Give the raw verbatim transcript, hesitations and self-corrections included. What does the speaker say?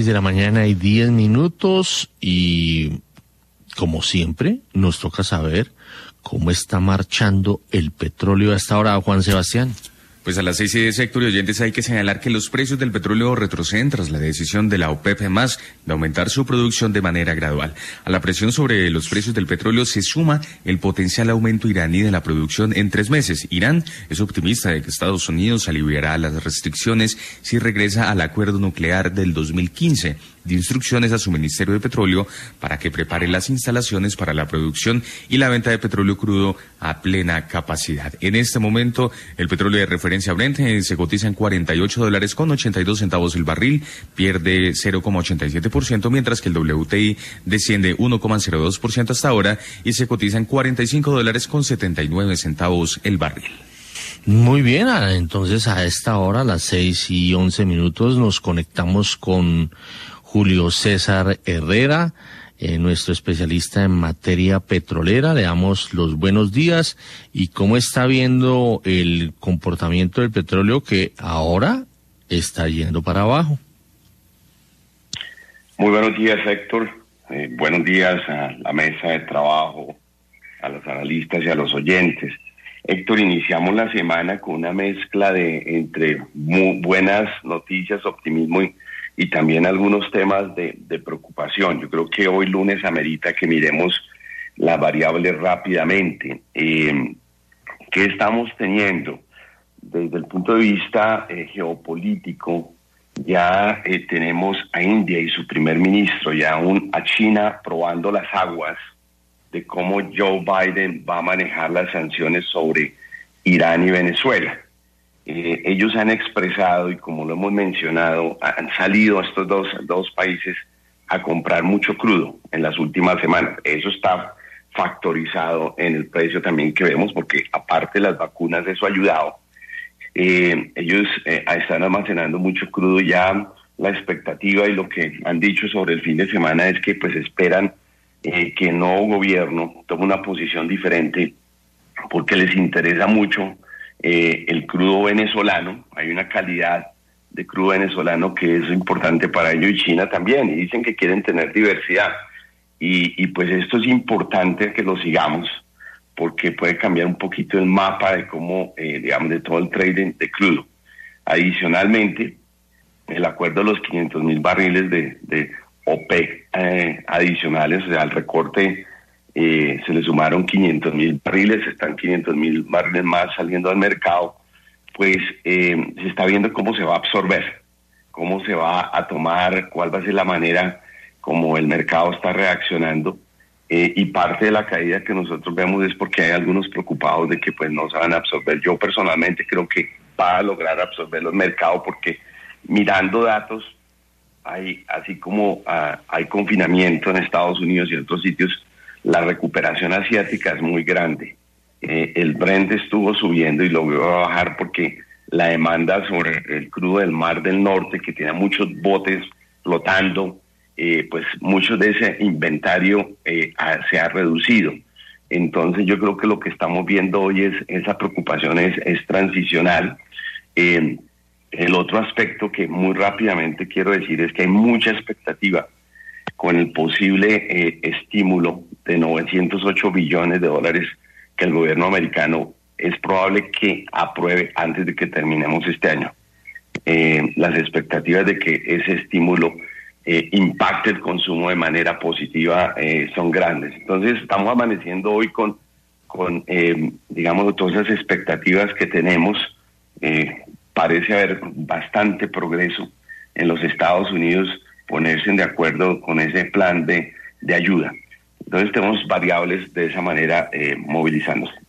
de la mañana y diez minutos y, como siempre, nos toca saber cómo está marchando el petróleo a esta hora, Juan Sebastián. Pues a las seis y diez, Héctor y oyentes, hay que señalar que los precios del petróleo retroceden tras la decisión de la OPEP más de aumentar su producción de manera gradual. A la presión sobre los precios del petróleo se suma el potencial aumento iraní de la producción en tres meses. Irán es optimista de que Estados Unidos aliviará las restricciones si regresa al acuerdo nuclear del dos mil quince. De instrucciones a su Ministerio de Petróleo para que prepare las instalaciones para la producción y la venta de petróleo crudo a plena capacidad. En este momento, el petróleo de referencia Brent eh, se cotiza en cuarenta y ocho dólares con ochenta y dos centavos el barril, pierde cero coma ochenta y siete por ciento, mientras que el W T I desciende uno coma cero dos por ciento hasta ahora y se cotiza en cuarenta y cinco dólares con setenta y nueve centavos el barril. Muy bien, entonces a esta hora, a las seis y once minutos, nos conectamos con Julio César Herrera, eh, nuestro especialista en materia petrolera. Le damos los buenos días y cómo está viendo el comportamiento del petróleo que ahora está yendo para abajo. Muy buenos días, Héctor. Eh, buenos días a la mesa de trabajo, a los analistas y a los oyentes. Héctor, iniciamos la semana con una mezcla de entre muy buenas noticias, optimismo y y también algunos temas de, de preocupación. Yo creo que hoy lunes amerita que miremos las variables rápidamente. Eh, ¿Qué estamos teniendo? Desde el punto de vista eh, geopolítico, ya eh, tenemos a India y su primer ministro, ya un, a China probando las aguas de cómo Joe Biden va a manejar las sanciones sobre Irán y Venezuela. Eh, ellos han expresado, y como lo hemos mencionado, han salido a estos dos, dos países a comprar mucho crudo en las últimas semanas. Eso está factorizado en el precio también que vemos, porque aparte de las vacunas eso ha ayudado. Eh, ellos eh, están almacenando mucho crudo. Ya la expectativa y lo que han dicho sobre el fin de semana es que pues esperan eh, que el nuevo gobierno tome una posición diferente, porque les interesa mucho Eh, el crudo venezolano. Hay una calidad de crudo venezolano que es importante para ellos, y China también, y dicen que quieren tener diversidad, y, y pues esto es importante que lo sigamos, porque puede cambiar un poquito el mapa de cómo, eh, digamos, de todo el trading de crudo. Adicionalmente, el acuerdo de los quinientos mil barriles de, de OPEC eh, adicionales, o sea, el recorte, Eh, se le sumaron quinientos mil barriles, están quinientos mil barriles más saliendo al mercado, pues eh, se está viendo cómo se va a absorber, cómo se va a tomar, cuál va a ser la manera como el mercado está reaccionando, eh, y parte de la caída que nosotros vemos es porque hay algunos preocupados de que pues no se van a absorber. Yo personalmente creo que va a lograr absorber los mercados, porque mirando datos, hay así como uh, hay confinamiento en Estados Unidos y en otros sitios, la recuperación asiática es muy grande. Eh, el Brent estuvo subiendo y logró bajar porque la demanda sobre el crudo del Mar del Norte, que tiene muchos botes flotando, eh, pues mucho de ese inventario eh, ha, se ha reducido. Entonces yo creo que lo que estamos viendo hoy es esa preocupación es, es transicional. Eh, el otro aspecto que muy rápidamente quiero decir es que hay mucha expectativa con el posible eh, estímulo de novecientos ocho billones de dólares que el gobierno americano es probable que apruebe antes de que terminemos este año. Eh, las expectativas de que ese estímulo eh, impacte el consumo de manera positiva eh, son grandes. Entonces estamos amaneciendo hoy con, con eh, digamos, todas esas expectativas que tenemos. Eh, parece haber bastante progreso en los Estados Unidos, ponerse de acuerdo con ese plan de, de ayuda. Entonces tenemos variables de esa manera eh, movilizándose.